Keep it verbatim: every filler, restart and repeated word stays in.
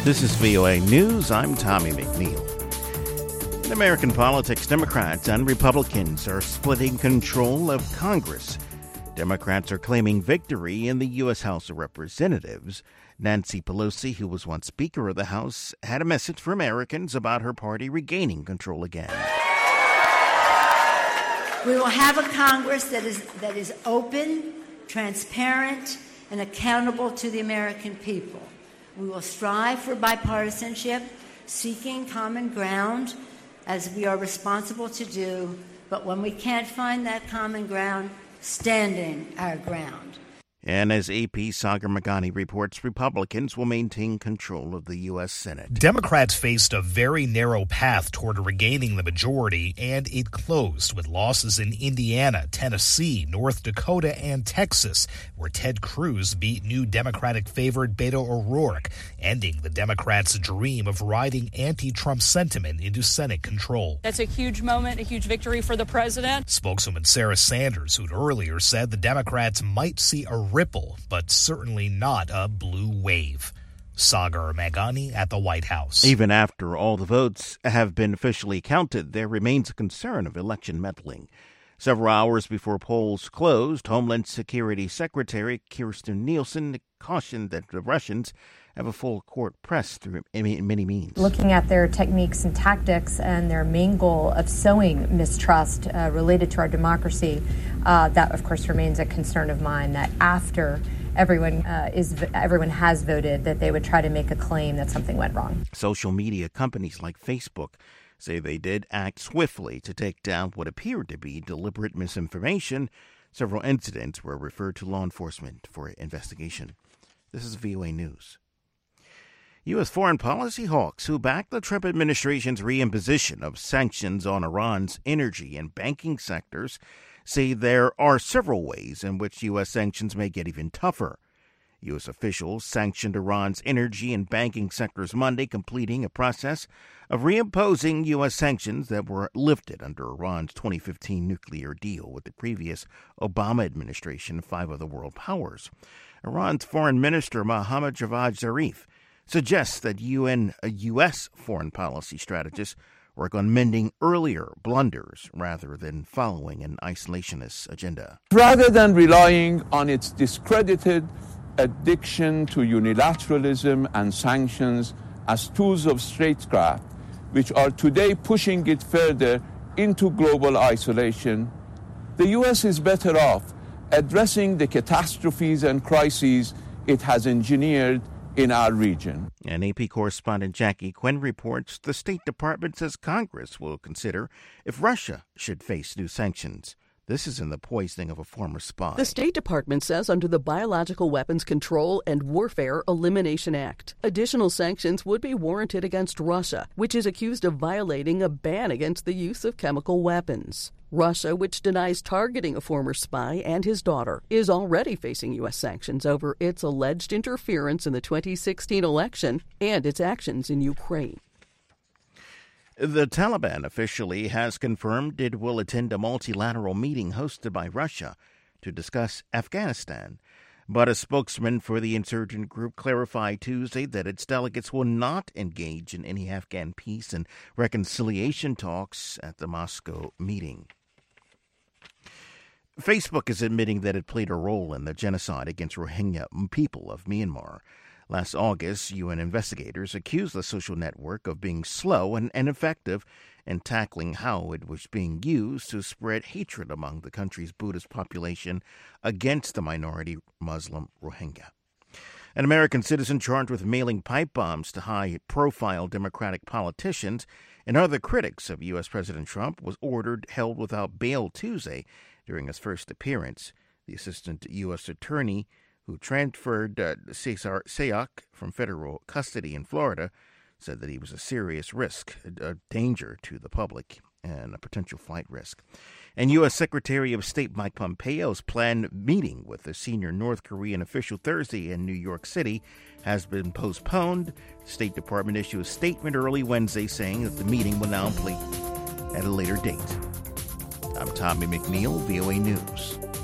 This is V O A News. I'm Tommy McNeil. In American politics, Democrats and Republicans are splitting control of Congress. Democrats are claiming victory in the U S House of Representatives. Nancy Pelosi, who was once Speaker of the House, had a message for Americans about her party regaining control again. We will have a Congress that is that is open, transparent, and accountable to the American people. We will strive for bipartisanship, seeking common ground, as we are responsible to do, but when we can't find that common ground, standing our ground. And as A P's Sagar Meghani reports, Republicans will maintain control of the U S. Senate. Democrats faced a very narrow path toward regaining the majority, and it closed with losses in Indiana, Tennessee, North Dakota, and Texas, where Ted Cruz beat new Democratic favorite Beto O'Rourke, ending the Democrats' dream of riding anti-Trump sentiment into Senate control. That's a huge moment, a huge victory for the president. Spokeswoman Sarah Sanders, who'd earlier said the Democrats might see a ripple, but certainly not a blue wave. Sagar Meghani at the White House. Even after all the votes have been officially counted, there remains a concern of election meddling. Several hours before polls closed, Homeland Security Secretary Kirstjen Nielsen cautioned that the Russians have a full court press through many means. Looking at their techniques and tactics and their main goal of sowing mistrust uh, related to our democracy, uh, that of course remains a concern of mine, that after everyone uh, is everyone has voted, that they would try to make a claim that something went wrong. Social media companies like Facebook say they did act swiftly to take down what appeared to be deliberate misinformation. Several incidents were referred to law enforcement for investigation. This is V O A News. U S foreign policy hawks who back the Trump administration's reimposition of sanctions on Iran's energy and banking sectors say there are several ways in which U S sanctions may get even tougher. U S officials sanctioned Iran's energy and banking sectors Monday, completing a process of reimposing U S sanctions that were lifted under Iran's twenty fifteen nuclear deal with the previous Obama administration and five other world powers. Iran's Foreign Minister Mohammad Javad Zarif suggests that U N, U S foreign policy strategists work on mending earlier blunders rather than following an isolationist agenda. Rather than relying on its discredited addiction to unilateralism and sanctions as tools of statecraft, which are today pushing it further into global isolation, the U S is better off addressing the catastrophes and crises it has engineered in our region. And A P correspondent Jackie Quinn reports the State Department says Congress will consider if Russia should face new sanctions. This is in the poisoning of a former spy. The State Department says under the Biological Weapons Control and Warfare Elimination Act, additional sanctions would be warranted against Russia, which is accused of violating a ban against the use of chemical weapons. Russia, which denies targeting a former spy and his daughter, is already facing U S sanctions over its alleged interference in the twenty sixteen election and its actions in Ukraine. The Taliban officially has confirmed it will attend a multilateral meeting hosted by Russia to discuss Afghanistan. But a spokesman for the insurgent group clarified Tuesday that its delegates will not engage in any Afghan peace and reconciliation talks at the Moscow meeting. Facebook is admitting that it played a role in the genocide against Rohingya people of Myanmar. Last August, U N investigators accused the social network of being slow and ineffective in tackling how it was being used to spread hatred among the country's Buddhist population against the minority Muslim Rohingya. An American citizen charged with mailing pipe bombs to high-profile Democratic politicians and other critics of U S. President Trump was ordered held without bail Tuesday during his first appearance. The assistant U S attorney who transferred uh, Cesar Sayoc from federal custody in Florida, said that he was a serious risk, a danger to the public, and a potential flight risk. And U S. Secretary of State Mike Pompeo's planned meeting with a senior North Korean official Thursday in New York City has been postponed. The State Department issued a statement early Wednesday saying that the meeting will now be at a later date. I'm Tommy McNeil, V O A News.